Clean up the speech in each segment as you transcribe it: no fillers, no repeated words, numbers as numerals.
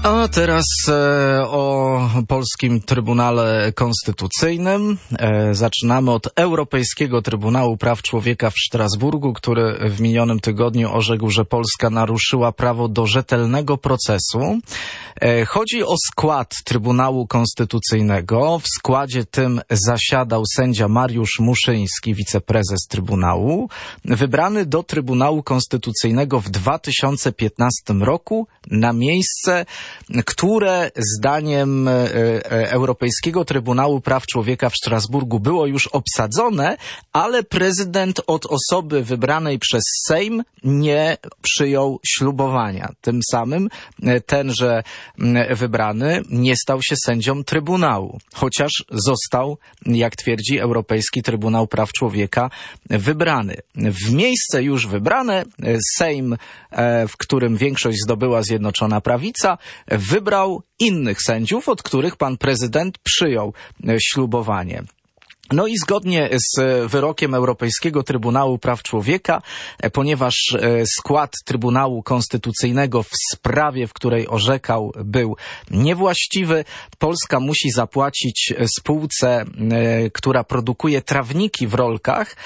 A teraz o polskim Trybunale Konstytucyjnym. Zaczynamy od Europejskiego Trybunału Praw Człowieka w Strasburgu, który w minionym tygodniu orzekł, że Polska naruszyła prawo do rzetelnego procesu. Chodzi o skład Trybunału Konstytucyjnego. W składzie tym zasiadał sędzia Mariusz Muszyński, wiceprezes Trybunału, wybrany do Trybunału Konstytucyjnego w 2015 roku na miejsce, które zdaniem Europejskiego Trybunału Praw Człowieka w Strasburgu było już obsadzone, ale prezydent od osoby wybranej przez Sejm nie przyjął ślubowania. Tym samym tenże wybrany nie stał się sędzią Trybunału, chociaż został, jak twierdzi Europejski Trybunał Praw Człowieka, wybrany. W miejsce już wybrane Sejm, w którym większość zdobyła Zjednoczona Prawica, wybrał innych sędziów, od których pan prezydent przyjął ślubowanie. No i zgodnie z wyrokiem Europejskiego Trybunału Praw Człowieka, ponieważ skład Trybunału Konstytucyjnego w sprawie, w której orzekał, był niewłaściwy, Polska musi zapłacić spółce, która produkuje trawniki w rolkach,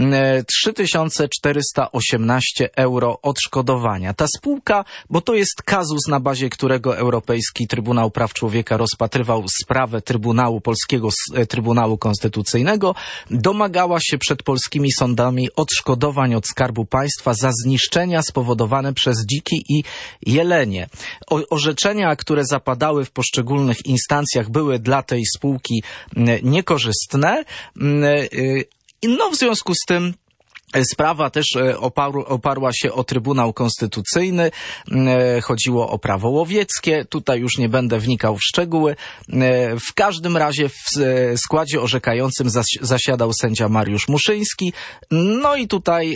3418 euro odszkodowania. Ta spółka, bo to jest kazus, na bazie którego Europejski Trybunał Praw Człowieka rozpatrywał sprawę Polskiego Trybunału Konstytucyjnego, domagała się przed polskimi sądami odszkodowań od Skarbu Państwa za zniszczenia spowodowane przez dziki i jelenie. Orzeczenia, które zapadały w poszczególnych instancjach, były dla tej spółki niekorzystne. No, w związku z tym sprawa też oparła się o Trybunał Konstytucyjny. Chodziło o prawo łowieckie. Tutaj już nie będę wnikał w szczegóły. W każdym razie w składzie orzekającym zasiadał sędzia Mariusz Muszyński. No i tutaj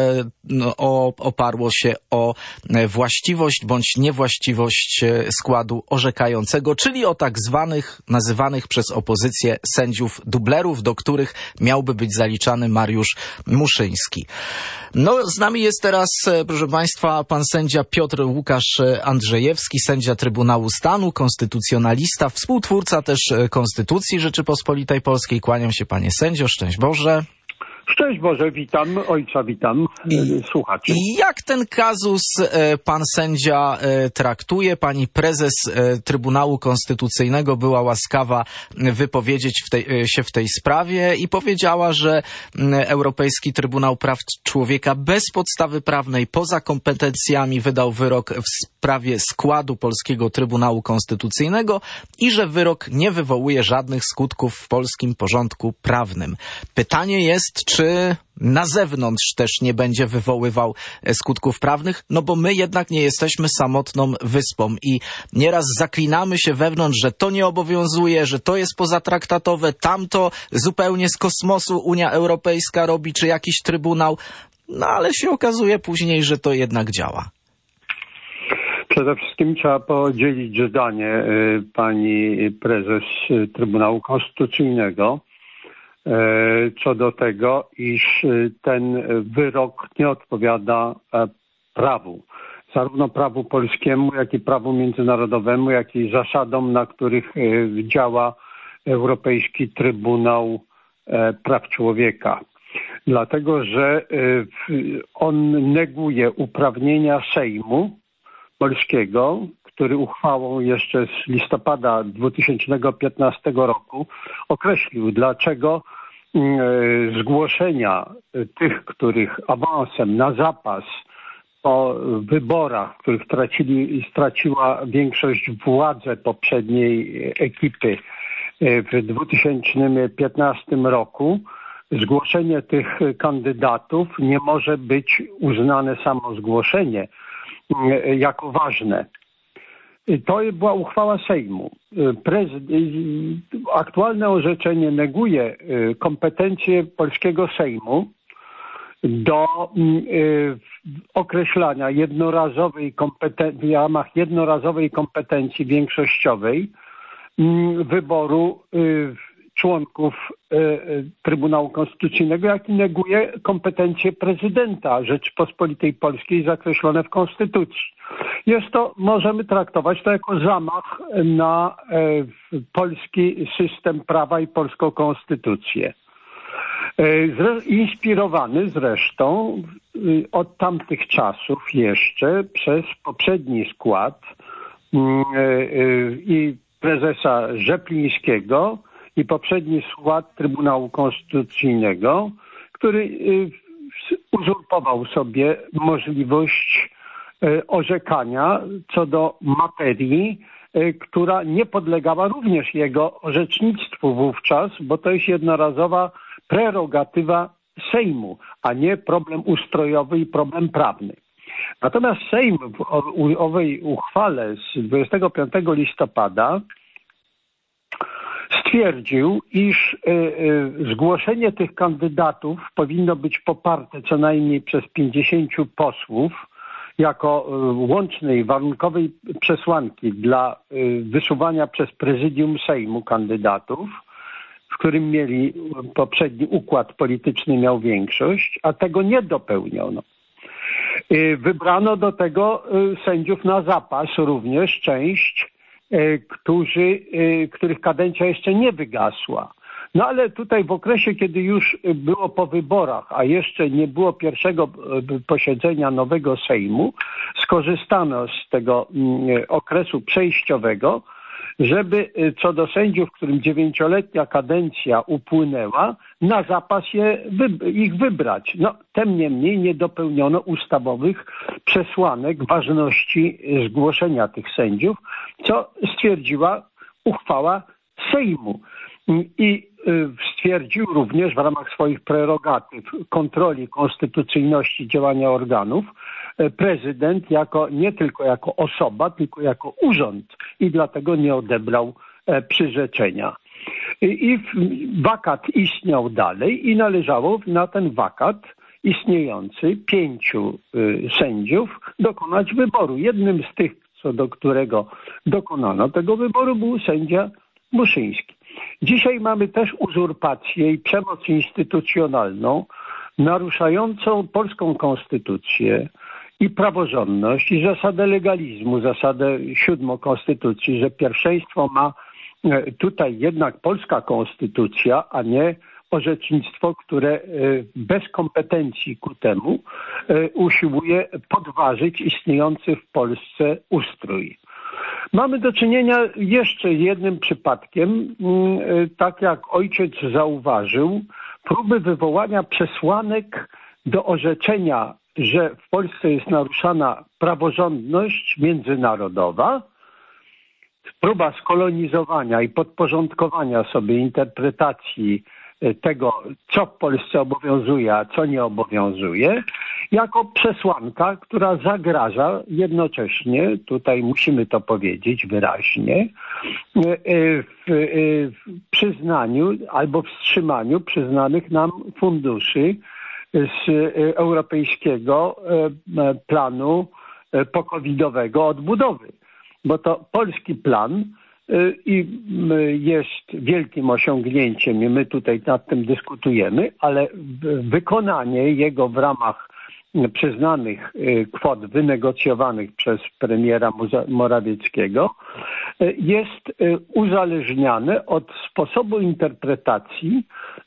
oparło się o właściwość bądź niewłaściwość składu orzekającego, czyli o tak zwanych, nazywanych przez opozycję sędziów dublerów, do których miałby być zaliczany Mariusz Muszyński. No, z nami jest teraz, proszę Państwa, pan sędzia Piotr Łukasz Andrzejewski, sędzia Trybunału Stanu, konstytucjonalista, współtwórca też Konstytucji Rzeczypospolitej Polskiej. Kłaniam się, panie sędzio, szczęść Boże. Szczęść Boże, witam ojca, witam słuchaczy. Jak ten kazus pan sędzia traktuje? Pani prezes Trybunału Konstytucyjnego była łaskawa wypowiedzieć się w tej sprawie i powiedziała, że Europejski Trybunał Praw Człowieka bez podstawy prawnej, poza kompetencjami wydał wyrok w sprawie składu Polskiego Trybunału Konstytucyjnego i że wyrok nie wywołuje żadnych skutków w polskim porządku prawnym. Pytanie jest, czy na zewnątrz też nie będzie wywoływał skutków prawnych, no bo my jednak nie jesteśmy samotną wyspą i nieraz zaklinamy się wewnątrz, że to nie obowiązuje, że to jest pozatraktatowe, tamto zupełnie z kosmosu Unia Europejska robi, czy jakiś trybunał, no ale się okazuje później, że to jednak działa. Przede wszystkim trzeba podzielić zdanie pani prezes Trybunału Konstytucyjnego co do tego, iż ten wyrok nie odpowiada prawu. Zarówno prawu polskiemu, jak i prawu międzynarodowemu, jak i zasadom, na których działa Europejski Trybunał Praw Człowieka. Dlatego, że on neguje uprawnienia Sejmu polskiego, który uchwałą jeszcze z listopada 2015 roku określił, dlaczego zgłoszenia tych, których awansem na zapas po wyborach, w których straciła większość władzę poprzedniej ekipy w 2015 roku, zgłoszenie tych kandydatów nie może być uznane samo zgłoszenie jako ważne. To była uchwała Sejmu. Aktualne orzeczenie neguje kompetencje polskiego Sejmu do określania w ramach jednorazowej kompetencji większościowej wyboru członków Trybunału Konstytucyjnego, jak i neguje kompetencje prezydenta Rzeczypospolitej Polskiej zakreślone w Konstytucji. Możemy traktować to jako zamach na polski system prawa i polską konstytucję. Inspirowany zresztą od tamtych czasów jeszcze przez poprzedni skład i prezesa Rzeplińskiego i poprzedni skład Trybunału Konstytucyjnego, który uzurpował sobie możliwość orzekania co do materii, która nie podlegała również jego orzecznictwu wówczas, bo to jest jednorazowa prerogatywa Sejmu, a nie problem ustrojowy i problem prawny. Natomiast Sejm w owej uchwale z 25 listopada stwierdził, iż zgłoszenie tych kandydatów powinno być poparte co najmniej przez 50 posłów jako łącznej, warunkowej przesłanki dla wysuwania przez prezydium Sejmu kandydatów, w którym mieli poprzedni układ polityczny miał większość, a tego nie dopełniono. Wybrano do tego sędziów na zapas również część, których kadencja jeszcze nie wygasła. No ale tutaj w okresie, kiedy już było po wyborach, a jeszcze nie było pierwszego posiedzenia nowego Sejmu, skorzystano z tego okresu przejściowego, żeby co do sędziów, którym 9-letnia kadencja upłynęła, na zapas ich wybrać. No, tym niemniej nie dopełniono ustawowych przesłanek ważności zgłoszenia tych sędziów, co stwierdziła uchwała Sejmu. I stwierdził również w ramach swoich prerogatyw kontroli konstytucyjności działania organów prezydent nie tylko jako osoba, tylko jako urząd i dlatego nie odebrał przyrzeczenia. I wakat istniał dalej i należało na ten wakat istniejący 5 sędziów dokonać wyboru. Jednym z tych, co do którego dokonano tego wyboru, był sędzia Muszyński. Dzisiaj mamy też uzurpację i przemoc instytucjonalną naruszającą polską konstytucję i praworządność i zasadę legalizmu, zasadę 7 Konstytucji, że pierwszeństwo ma tutaj jednak polska konstytucja, a nie orzecznictwo, które bez kompetencji ku temu usiłuje podważyć istniejący w Polsce ustrój. Mamy do czynienia jeszcze z jednym przypadkiem, tak jak ojciec zauważył, próby wywołania przesłanek do orzeczenia, że w Polsce jest naruszana praworządność międzynarodowa, próba skolonizowania i podporządkowania sobie interpretacji tego, co w Polsce obowiązuje, a co nie obowiązuje, jako przesłanka, która zagraża jednocześnie, tutaj musimy to powiedzieć wyraźnie, w przyznaniu albo wstrzymaniu przyznanych nam funduszy z Europejskiego Planu Pokowidowego Odbudowy. Bo to polski plan i jest wielkim osiągnięciem i my tutaj nad tym dyskutujemy, ale wykonanie jego w ramach przyznanych kwot wynegocjowanych przez premiera Morawieckiego jest uzależnione od sposobu interpretacji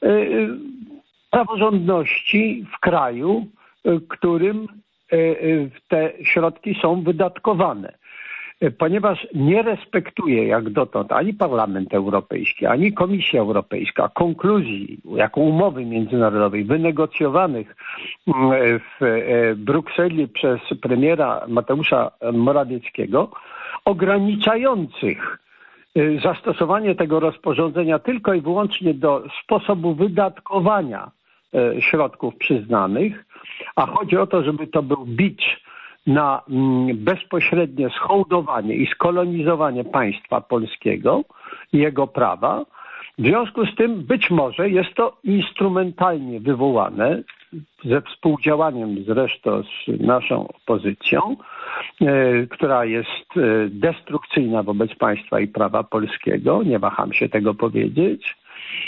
praworządności w kraju, w którym te środki są wydatkowane. Ponieważ nie respektuje jak dotąd ani Parlament Europejski, ani Komisja Europejska konkluzji jako umowy międzynarodowej wynegocjowanych w Brukseli przez premiera Mateusza Morawieckiego, ograniczających zastosowanie tego rozporządzenia tylko i wyłącznie do sposobu wydatkowania środków przyznanych, a chodzi o to, żeby to był bicz na bezpośrednie schołdowanie i skolonizowanie państwa polskiego i jego prawa. W związku z tym być może jest to instrumentalnie wywołane ze współdziałaniem zresztą z naszą opozycją, która jest destrukcyjna wobec państwa i prawa polskiego, nie waham się tego powiedzieć.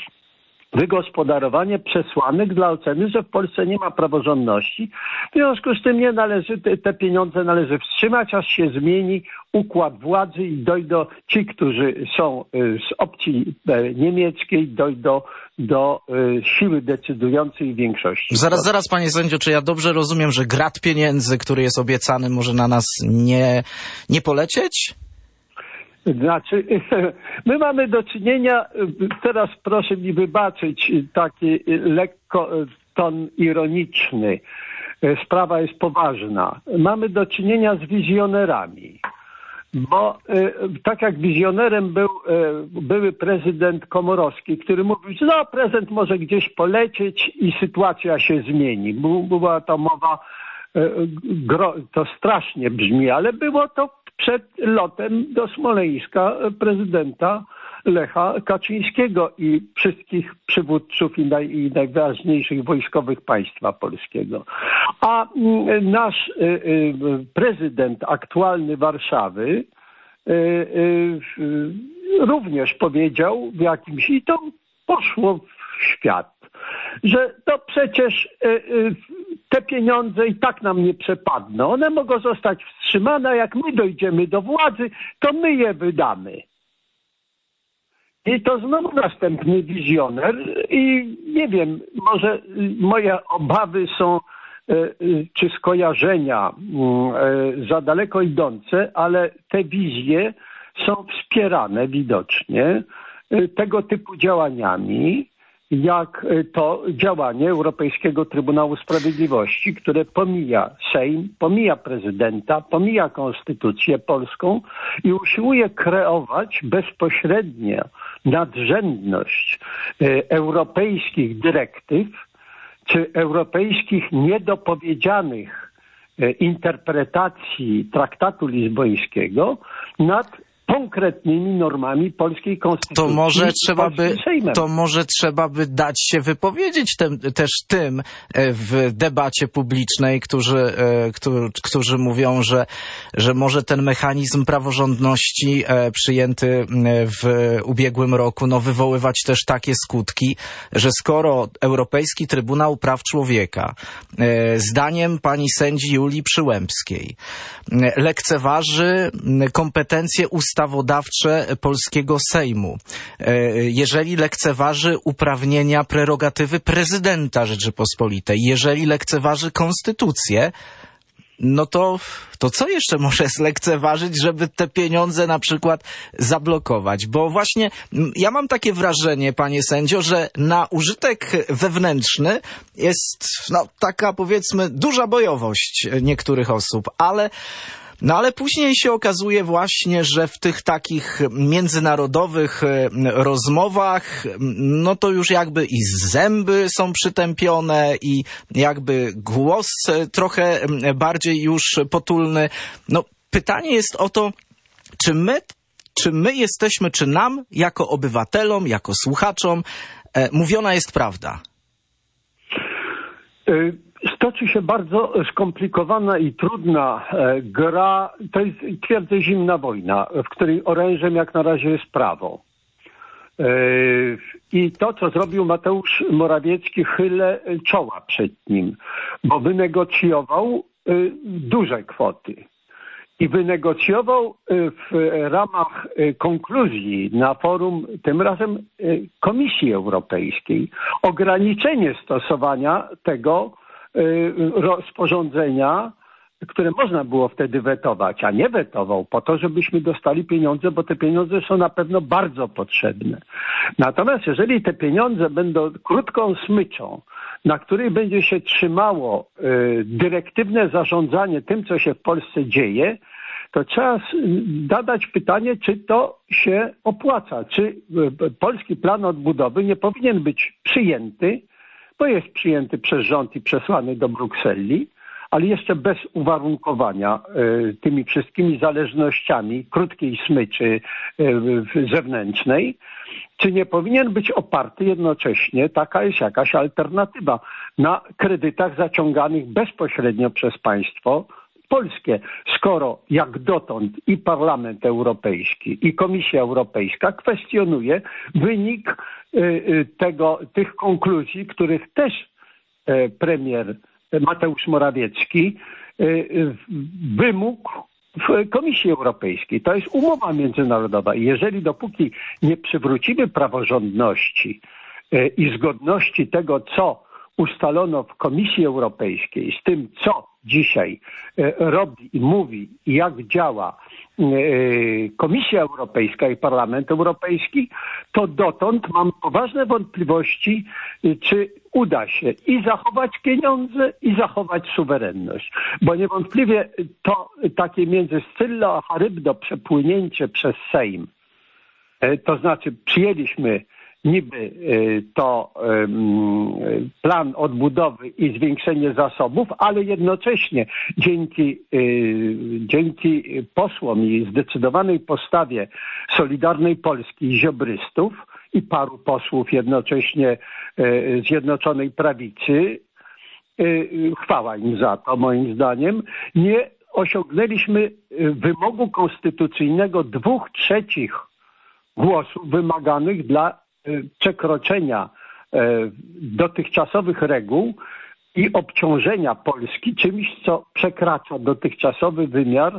wygospodarowanie przesłanek dla oceny, że w Polsce nie ma praworządności. W związku z tym te pieniądze należy wstrzymać, aż się zmieni układ władzy i dojdą ci, którzy są z opcji niemieckiej, dojdą do siły decydującej większości. Zaraz, panie sędzio, czy ja dobrze rozumiem, że grat pieniędzy, który jest obiecany, może na nas nie polecieć? Znaczy, my mamy do czynienia, teraz proszę mi wybaczyć, taki lekko ton ironiczny. Sprawa jest poważna. Mamy do czynienia z wizjonerami. Bo tak jak wizjonerem był były prezydent Komorowski, który mówił, że no, prezydent może gdzieś polecieć i sytuacja się zmieni. Była to mowa, to strasznie brzmi, ale było to przed lotem do Smoleńska prezydenta Lecha Kaczyńskiego i wszystkich przywódców i najważniejszych wojskowych państwa polskiego. A nasz prezydent aktualny Warszawy również powiedział w jakimś, i to poszło w świat, że to przecież te pieniądze i tak nam nie przepadną. One mogą zostać wstrzymane, jak my dojdziemy do władzy, to my je wydamy. I to znowu następny wizjoner i nie wiem, może moje obawy są, czy skojarzenia za daleko idące, ale te wizje są wspierane widocznie tego typu działaniami, jak to działanie Europejskiego Trybunału Sprawiedliwości, które pomija Sejm, pomija prezydenta, pomija konstytucję polską i usiłuje kreować bezpośrednio nadrzędność europejskich dyrektyw czy europejskich niedopowiedzianych interpretacji traktatu lizbońskiego nad konkretnymi normami polskiej konstytucji. To może trzeba by dać się wypowiedzieć też tym w debacie publicznej, którzy mówią, że może ten mechanizm praworządności przyjęty w ubiegłym roku wywoływać też takie skutki, że skoro Europejski Trybunał Praw Człowieka zdaniem pani sędzi Julii Przyłębskiej lekceważy kompetencje ustawodawcze polskiego Sejmu, jeżeli lekceważy uprawnienia, prerogatywy prezydenta Rzeczypospolitej, jeżeli lekceważy konstytucję, no to co jeszcze może zlekceważyć, żeby te pieniądze na przykład zablokować? Bo właśnie ja mam takie wrażenie, panie sędzio, że na użytek wewnętrzny jest taka, powiedzmy, duża bojowość niektórych osób, ale później się okazuje właśnie, że w tych takich międzynarodowych rozmowach, to już jakby i zęby są przytępione i jakby głos trochę bardziej już potulny. Pytanie jest o to, czy my jesteśmy, czy nam jako obywatelom, jako słuchaczom mówiona jest prawda? Stoczy się bardzo skomplikowana i trudna gra, to jest, twierdzę, zimna wojna, w której orężem jak na razie jest prawo. I to, co zrobił Mateusz Morawiecki, chylę czoła przed nim, bo wynegocjował duże kwoty. I wynegocjował w ramach konkluzji na forum, tym razem Komisji Europejskiej, ograniczenie stosowania tego rozporządzenia, które można było wtedy wetować, a nie wetował po to, żebyśmy dostali pieniądze, bo te pieniądze są na pewno bardzo potrzebne. Natomiast jeżeli te pieniądze będą krótką smyczą, na której będzie się trzymało dyrektywne zarządzanie tym, co się w Polsce dzieje, to trzeba zadać pytanie, czy to się opłaca, czy polski plan odbudowy nie powinien być przyjęty, bo jest przyjęty przez rząd i przesłany do Brukseli, ale jeszcze bez uwarunkowania tymi wszystkimi zależnościami krótkiej smyczy zewnętrznej, czy nie powinien być oparty jednocześnie, taka jest jakaś alternatywa, na kredytach zaciąganych bezpośrednio przez państwo polskie, skoro jak dotąd i Parlament Europejski, i Komisja Europejska kwestionuje wynik tych konkluzji, których też premier Mateusz Morawiecki wymógł w Komisji Europejskiej. To jest umowa międzynarodowa i jeżeli dopóki nie przywrócimy praworządności i zgodności tego, co ustalono w Komisji Europejskiej z tym, co dzisiaj robi i mówi i jak działa Komisja Europejska i Parlament Europejski, to dotąd mam poważne wątpliwości, czy uda się i zachować pieniądze, i zachować suwerenność. Bo niewątpliwie to takie między Scyllo a Charybdo przepłynięcie przez Sejm, to znaczy przyjęliśmy niby to plan odbudowy i zwiększenie zasobów, ale jednocześnie dzięki posłom i zdecydowanej postawie Solidarnej Polski i Ziobrystów i paru posłów jednocześnie Zjednoczonej Prawicy, chwała im za to moim zdaniem, nie osiągnęliśmy wymogu konstytucyjnego 2/3 głosów wymaganych dla przekroczenia dotychczasowych reguł i obciążenia Polski czymś, co przekracza dotychczasowy wymiar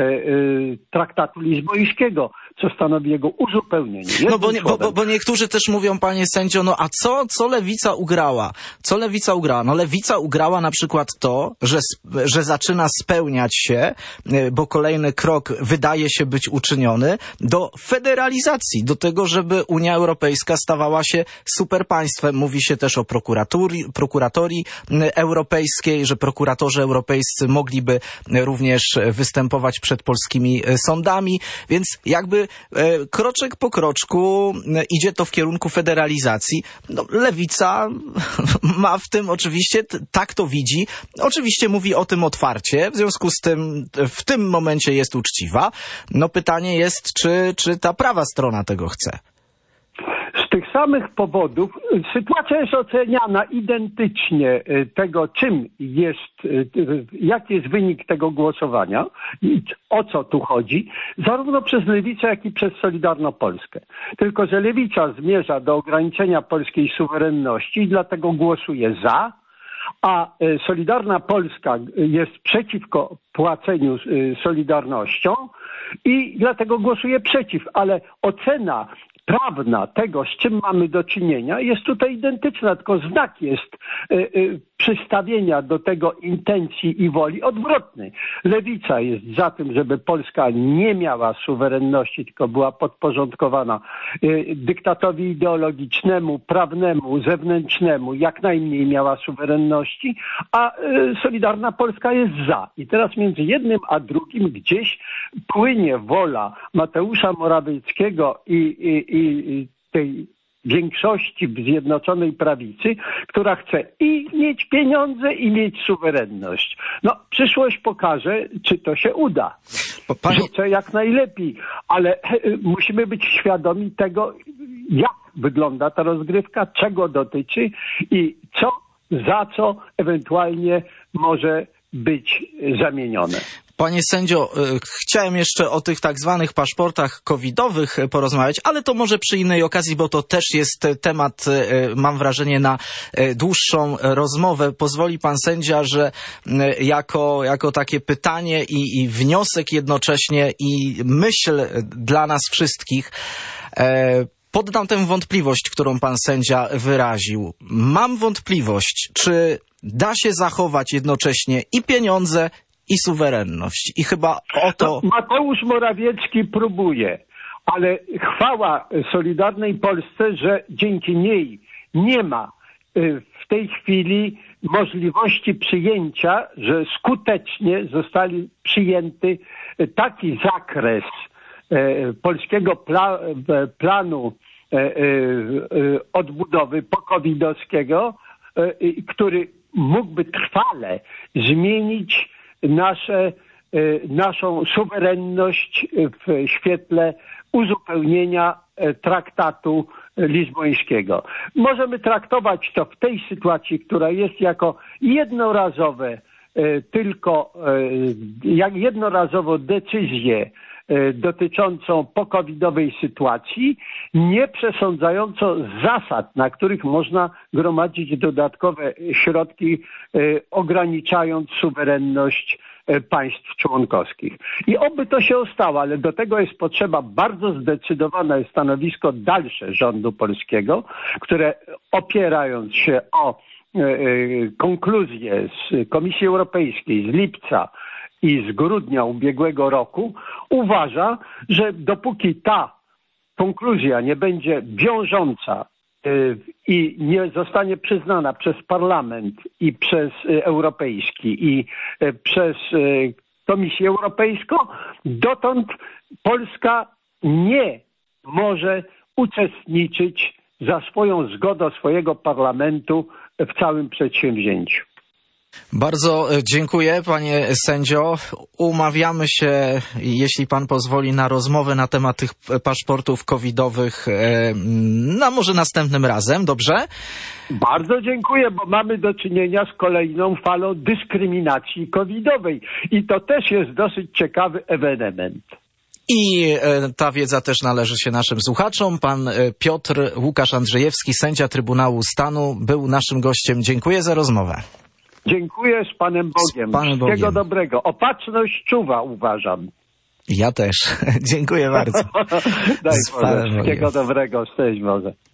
traktatu lizbońskiego, co stanowi jego uzupełnienie. No bo niektórzy też mówią, panie sędzio, no a co Lewica ugrała? Co Lewica ugrała? No Lewica ugrała na przykład to, że zaczyna spełniać się, bo kolejny krok wydaje się być uczyniony, do federalizacji, do tego, żeby Unia Europejska stawała się superpaństwem. Mówi się też o prokuratorii europejskiej, że prokuratorzy europejscy mogliby również występować przed polskimi sądami, więc jakby kroczek po kroczku idzie to w kierunku federalizacji. No, Lewica ma w tym oczywiście, tak to widzi, oczywiście mówi o tym otwarcie, w związku z tym w tym momencie jest uczciwa. No pytanie jest, czy ta prawa strona tego chce. Z tych samych powodów sytuacja jest oceniana identycznie tego, czym jest, jaki jest wynik tego głosowania i o co tu chodzi, zarówno przez Lewicę, jak i przez Solidarną Polskę. Tylko że Lewica zmierza do ograniczenia polskiej suwerenności i dlatego głosuje za, a Solidarna Polska jest przeciwko płaceniu solidarnością i dlatego głosuje przeciw, ale ocena prawna tego, z czym mamy do czynienia, jest tutaj identyczna, tylko znak jest przystawienia do tego intencji i woli odwrotnej. Lewica jest za tym, żeby Polska nie miała suwerenności, tylko była podporządkowana dyktatowi ideologicznemu, prawnemu, zewnętrznemu, jak najmniej miała suwerenności, a Solidarna Polska jest za. I teraz między jednym a drugim gdzieś płynie wola Mateusza Morawieckiego i tej większości w Zjednoczonej Prawicy, która chce i mieć pieniądze, i mieć suwerenność. No, przyszłość pokaże, czy to się uda. Życzę jak najlepiej, ale musimy być świadomi tego, jak wygląda ta rozgrywka, czego dotyczy i za co ewentualnie może być zamienione. Panie sędzio, chciałem jeszcze o tych tak zwanych paszportach covidowych porozmawiać, ale to może przy innej okazji, bo to też jest temat, mam wrażenie, na dłuższą rozmowę. Pozwoli pan sędzia, że jako takie pytanie i wniosek jednocześnie i myśl dla nas wszystkich, poddam tę wątpliwość, którą pan sędzia wyraził. Mam wątpliwość, czy da się zachować jednocześnie i pieniądze, i suwerenność. I chyba o to... Mateusz Morawiecki próbuje, ale chwała Solidarnej Polsce, że dzięki niej nie ma w tej chwili możliwości przyjęcia, że skutecznie zostali przyjęty taki zakres polskiego planu odbudowy po-covidowskiego, który mógłby trwale zmienić naszą suwerenność w świetle uzupełnienia traktatu lizbońskiego. Możemy traktować to w tej sytuacji, która jest jako jednorazowe tylko jak jednorazowo decyzję dotyczącą pokowidowej sytuacji, nie przesądzająco zasad, na których można gromadzić dodatkowe środki, ograniczając suwerenność państw członkowskich. I oby to się stało, ale do tego jest potrzeba bardzo zdecydowane stanowisko dalsze rządu polskiego, które opierając się o konkluzje z Komisji Europejskiej z lipca i z grudnia ubiegłego roku, uważa, że dopóki ta konkluzja nie będzie wiążąca i nie zostanie przyznana przez Parlament i przez Europejski i przez Komisję Europejską, dotąd Polska nie może uczestniczyć za swoją zgodą swojego parlamentu w całym przedsięwzięciu. Bardzo dziękuję, panie sędzio. Umawiamy się, jeśli pan pozwoli, na rozmowę na temat tych paszportów covidowych, może następnym razem, dobrze? Bardzo dziękuję, bo mamy do czynienia z kolejną falą dyskryminacji covidowej i to też jest dosyć ciekawy ewenement. I ta wiedza też należy się naszym słuchaczom. Pan Piotr Łukasz Andrzejewski, sędzia Trybunału Stanu, był naszym gościem. Dziękuję za rozmowę. Dziękuję, z Panem Bogiem. Z Panem Bogiem. Wszystkiego dobrego. Opatrzność czuwa, uważam. Ja też. Dziękuję bardzo. Daj Boże, wszystkiego dobrego. Szczęść Boże.